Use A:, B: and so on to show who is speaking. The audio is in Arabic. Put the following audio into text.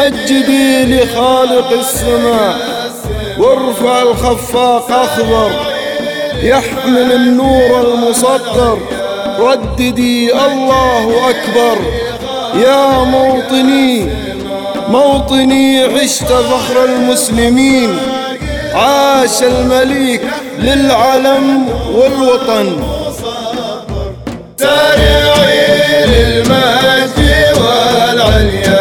A: مجدي لخالق السماء، وارفع الخفاق أخضر يحمل النور المسطر، رددي الله أكبر يا موطني عشت فخر المسلمين، عاش المليك للعلم والوطن.
B: سارعي للمجد والعليا